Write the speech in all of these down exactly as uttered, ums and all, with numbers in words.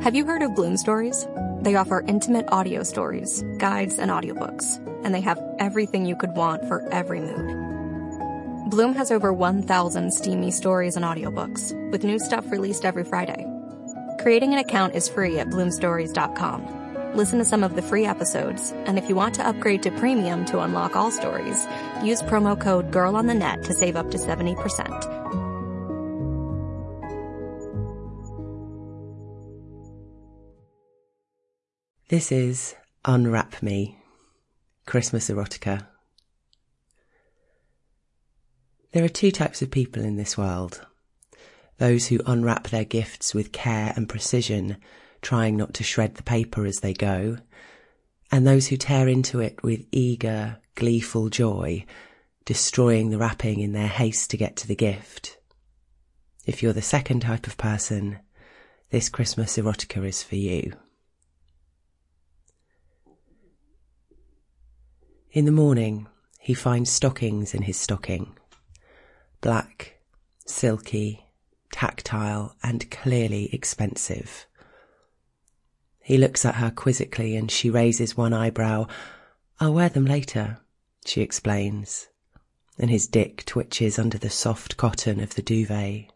Have you heard of Bloom Stories? They offer intimate audio stories, guides, and audiobooks, and they have everything you could want for every mood. Bloom has over one thousand steamy stories and audiobooks, with new stuff released every Friday. Creating an account is free at bloom stories dot com. Listen to some of the free episodes, and if you want to upgrade to premium to unlock all stories, use promo code GIRLONTHENET to save up to seventy percent. This is Unwrap Me, Christmas erotica. There are two types of people in this world. Those who unwrap their gifts with care and precision, trying not to shred the paper as they go, and those who tear into it with eager, gleeful joy, destroying the wrapping in their haste to get to the gift. If you're the second type of person, this Christmas erotica is for you. In the morning, he finds stockings in his stocking. Black, silky, tactile, and clearly expensive. He looks at her quizzically and she raises one eyebrow. "I'll wear them later," she explains, and his dick twitches under the soft cotton of the duvet.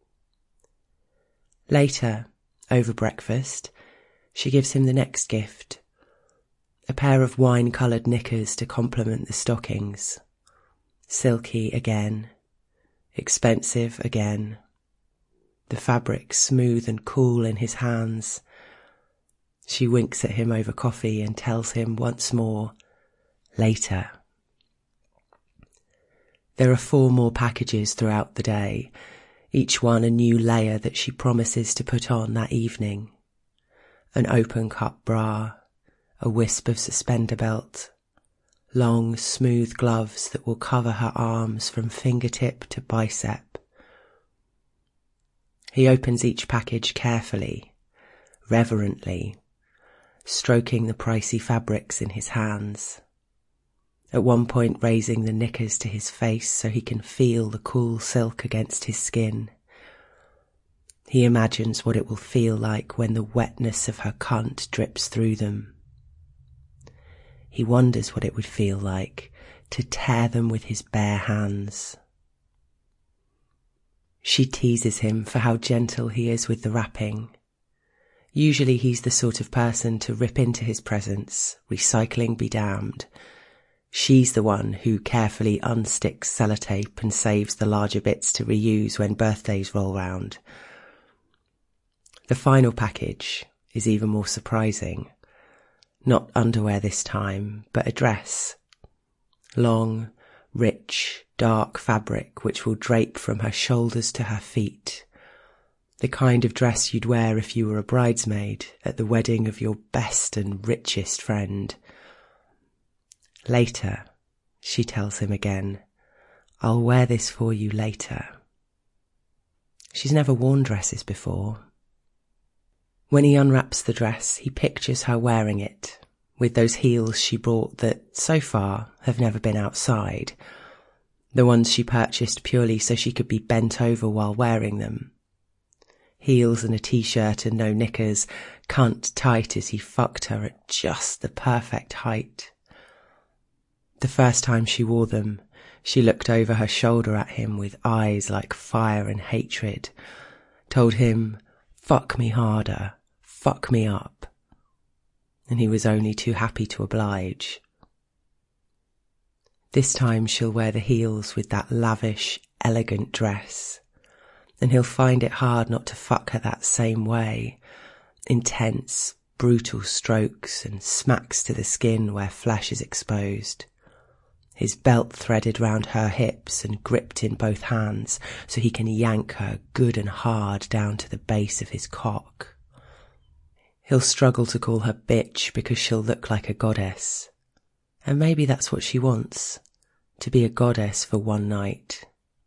Later, over breakfast, she gives him the next gift. A pair of wine-coloured knickers to complement the stockings. Silky again. Expensive again. The fabric smooth and cool in his hands. She winks at him over coffee and tells him once more, later. There are four more packages throughout the day, each one a new layer that she promises to put on that evening. An open-cut bra, a wisp of suspender belt, long, smooth gloves that will cover her arms from fingertip to bicep. He opens each package carefully, reverently, stroking the pricey fabrics in his hands, at one point raising the knickers to his face so he can feel the cool silk against his skin. He imagines what it will feel like when the wetness of her cunt drips through them. He wonders what it would feel like to tear them with his bare hands. She teases him for how gentle he is with the wrapping. Usually he's the sort of person to rip into his presents, recycling be damned. She's the one who carefully unsticks sellotape and saves the larger bits to reuse when birthdays roll round. The final package is even more surprising. Not underwear this time, but a dress. Long, rich, dark fabric which will drape from her shoulders to her feet. The kind of dress you'd wear if you were a bridesmaid at the wedding of your best and richest friend. Later, she tells him again, "I'll wear this for you later." She's never worn dresses before. When he unwraps the dress, he pictures her wearing it, with those heels she bought that, so far, have never been outside. The ones she purchased purely so she could be bent over while wearing them. Heels and a t-shirt and no knickers, cunt tight as he fucked her at just the perfect height. The first time she wore them, she looked over her shoulder at him with eyes like fire and hatred, told him, "Fuck me harder. Fuck me up," and he was only too happy to oblige. This time she'll wear the heels with that lavish, elegant dress, and he'll find it hard not to fuck her that same way, intense, brutal strokes and smacks to the skin where flesh is exposed. His belt threaded round her hips and gripped in both hands so he can yank her good and hard down to the base of his cock. He'll struggle to call her bitch because she'll look like a goddess. And maybe that's what she wants, to be a goddess for one night.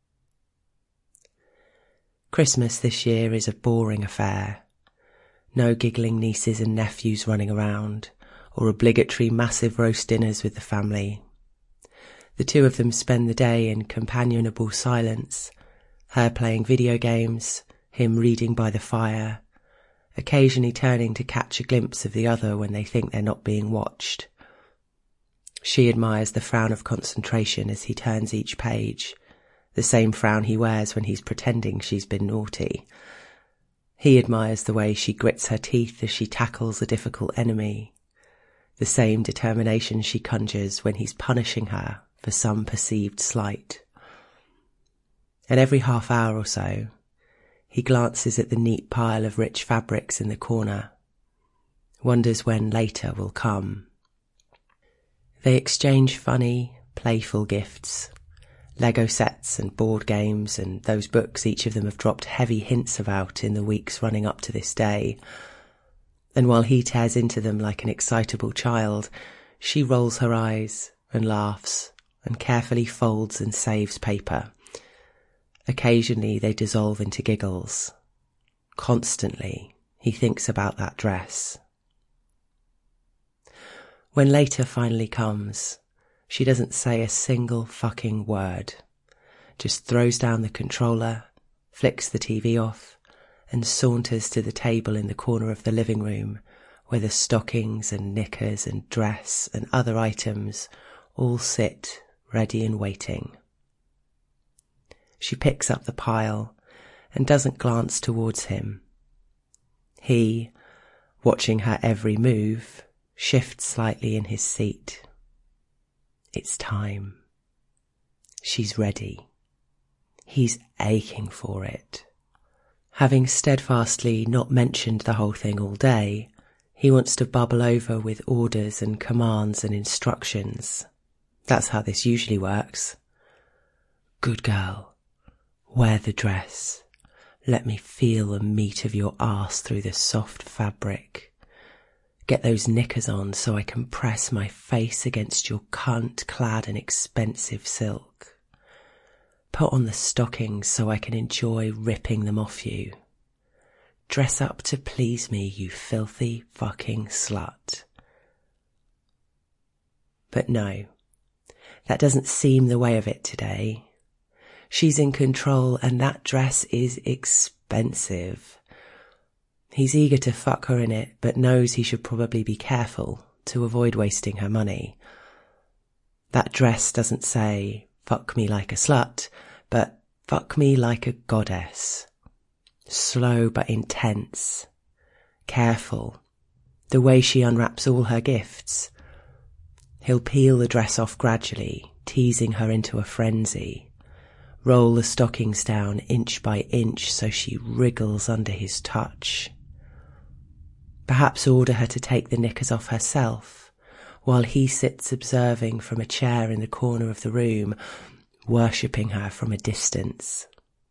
Christmas this year is a boring affair. No giggling nieces and nephews running around, or obligatory massive roast dinners with the family. The two of them spend the day in companionable silence, her playing video games, him reading by the fire, occasionally turning to catch a glimpse of the other when they think they're not being watched. She admires the frown of concentration as he turns each page, the same frown he wears when he's pretending she's been naughty. He admires the way she grits her teeth as she tackles a difficult enemy, the same determination she conjures when he's punishing her for some perceived slight. And every half hour or so, he glances at the neat pile of rich fabrics in the corner, wonders when later will come. They exchange funny, playful gifts, Lego sets and board games and those books each of them have dropped heavy hints about in the weeks running up to this day. And while he tears into them like an excitable child, she rolls her eyes and laughs and carefully folds and saves paper. Occasionally they dissolve into giggles. Constantly he thinks about that dress. When later finally comes, she doesn't say a single fucking word, just throws down the controller, flicks the T V off, and saunters to the table in the corner of the living room where the stockings and knickers and dress and other items all sit ready and waiting. She picks up the pile and doesn't glance towards him. He, watching her every move, shifts slightly in his seat. It's time. She's ready. He's aching for it. Having steadfastly not mentioned the whole thing all day, he wants to bubble over with orders and commands and instructions. That's how this usually works. Good girl. Wear the dress. Let me feel the meat of your arse through the soft fabric. Get those knickers on so I can press my face against your cunt-clad and expensive silk. Put on the stockings so I can enjoy ripping them off you. Dress up to please me, you filthy fucking slut. But no, that doesn't seem the way of it today. She's in control and that dress is expensive. He's eager to fuck her in it, but knows he should probably be careful to avoid wasting her money. That dress doesn't say, fuck me like a slut, but fuck me like a goddess. Slow but intense. Careful. The way she unwraps all her gifts. He'll peel the dress off gradually, teasing her into a frenzy. Roll the stockings down inch by inch so she wriggles under his touch. Perhaps order her to take the knickers off herself, while he sits observing from a chair in the corner of the room, worshipping her from a distance.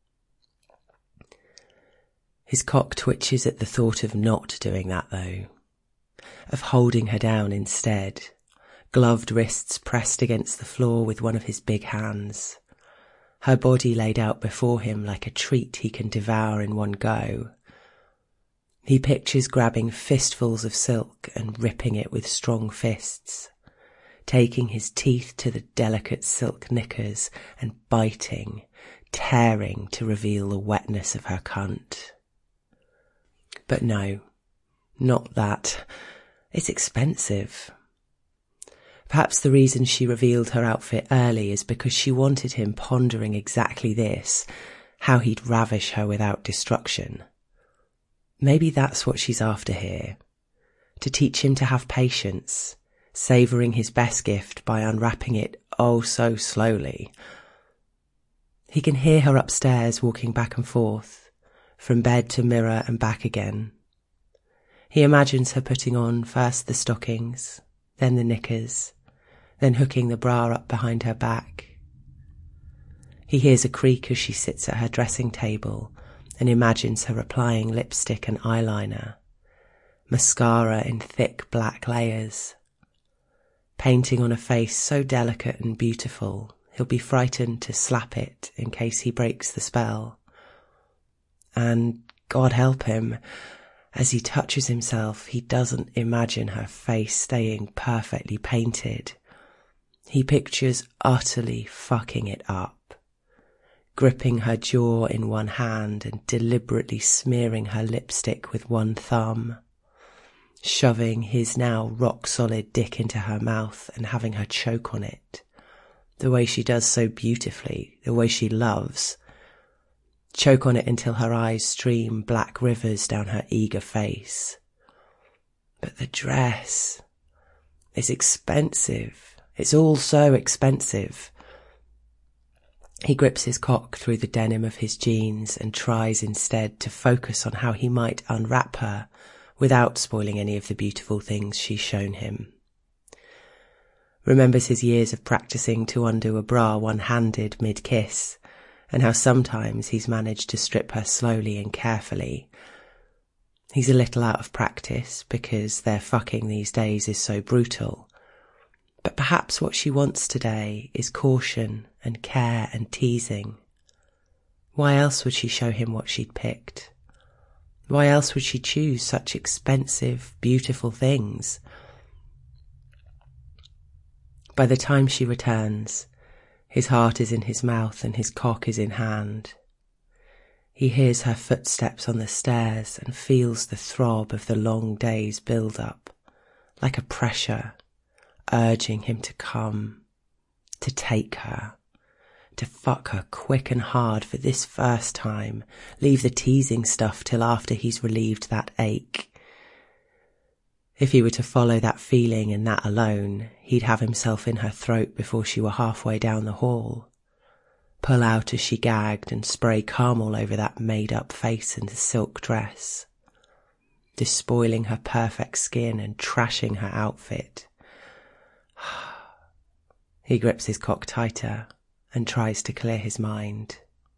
His cock twitches at the thought of not doing that though, of holding her down instead, gloved wrists pressed against the floor with one of his big hands, her body laid out before him like a treat he can devour in one go. He pictures grabbing fistfuls of silk and ripping it with strong fists, taking his teeth to the delicate silk knickers and biting, tearing to reveal the wetness of her cunt. But no, not that. It's expensive. Perhaps the reason she revealed her outfit early is because she wanted him pondering exactly this, how he'd ravish her without destruction. Maybe that's what she's after here, to teach him to have patience, savouring his best gift by unwrapping it oh so slowly. He can hear her upstairs walking back and forth, from bed to mirror and back again. He imagines her putting on first the stockings, then the knickers, then hooking the bra up behind her back. He hears a creak as she sits at her dressing table and imagines her applying lipstick and eyeliner, mascara in thick black layers, painting on a face so delicate and beautiful he'll be frightened to slap it in case he breaks the spell. And, God help him, as he touches himself, he doesn't imagine her face staying perfectly painted. He pictures utterly fucking it up, gripping her jaw in one hand and deliberately smearing her lipstick with one thumb, shoving his now rock-solid dick into her mouth and having her choke on it, the way she does so beautifully, the way she loves. Choke on it until her eyes stream black rivers down her eager face. But the dress is expensive. It's all so expensive. He grips his cock through the denim of his jeans and tries instead to focus on how he might unwrap her without spoiling any of the beautiful things she's shown him. Remembers his years of practicing to undo a bra one-handed mid-kiss, and how sometimes he's managed to strip her slowly and carefully. He's a little out of practice because their fucking these days is so brutal. But perhaps what she wants today is caution and care and teasing. Why else would she show him what she'd picked? Why else would she choose such expensive, beautiful things? By the time she returns, his heart is in his mouth and his cock is in hand. He hears her footsteps on the stairs and feels the throb of the long day's build-up, like a pressure, urging him to come, to take her, to fuck her quick and hard for this first time, leave the teasing stuff till after he's relieved that ache. If he were to follow that feeling and that alone, he'd have himself in her throat before she were halfway down the hall, pull out as she gagged and spray cum all over that made-up face and the silk dress, despoiling her perfect skin and trashing her outfit. He grips his cock tighter and tries to clear his mind.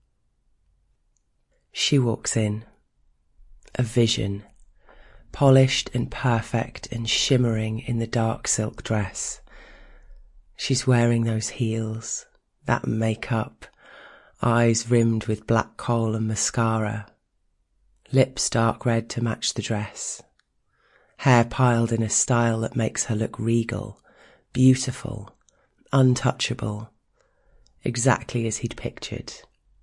She walks in, a vision, polished and perfect and shimmering in the dark silk dress. She's wearing those heels, that makeup, eyes rimmed with black kohl and mascara, lips dark red to match the dress, hair piled in a style that makes her look regal, beautiful, untouchable, exactly as he'd pictured.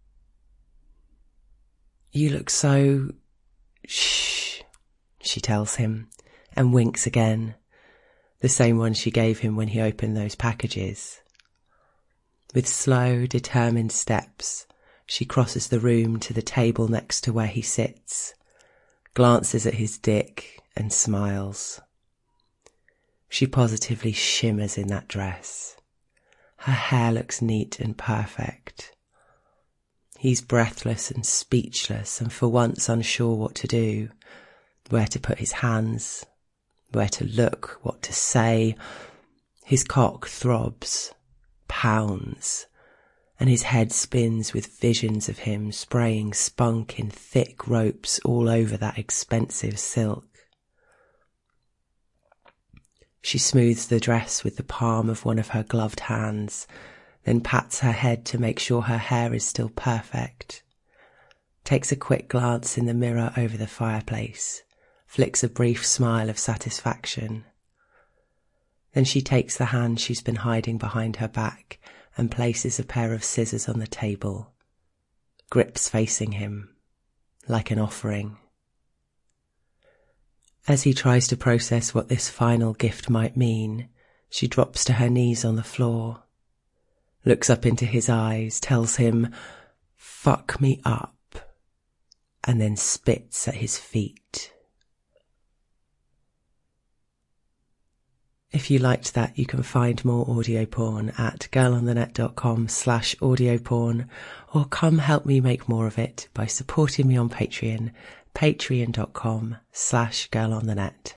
"You look so... shh," she tells him, and winks again, the same one she gave him when he opened those packages. With slow, determined steps, she crosses the room to the table next to where he sits, glances at his dick and smiles. She positively shimmers in that dress. Her hair looks neat and perfect. He's breathless and speechless and for once unsure what to do, where to put his hands, where to look, what to say. His cock throbs, pounds, and his head spins with visions of him spraying spunk in thick ropes all over that expensive silk. She smooths the dress with the palm of one of her gloved hands, then pats her head to make sure her hair is still perfect, takes a quick glance in the mirror over the fireplace, flicks a brief smile of satisfaction. Then she takes the hand she's been hiding behind her back and places a pair of scissors on the table, grips facing him, like an offering. As he tries to process what this final gift might mean, she drops to her knees on the floor, looks up into his eyes, tells him, "Fuck me up," and then spits at his feet. If you liked that, you can find more audio porn at girlonthenet.com slash audio porn, or come help me make more of it by supporting me on Patreon, patreon.com slash girlonthenet.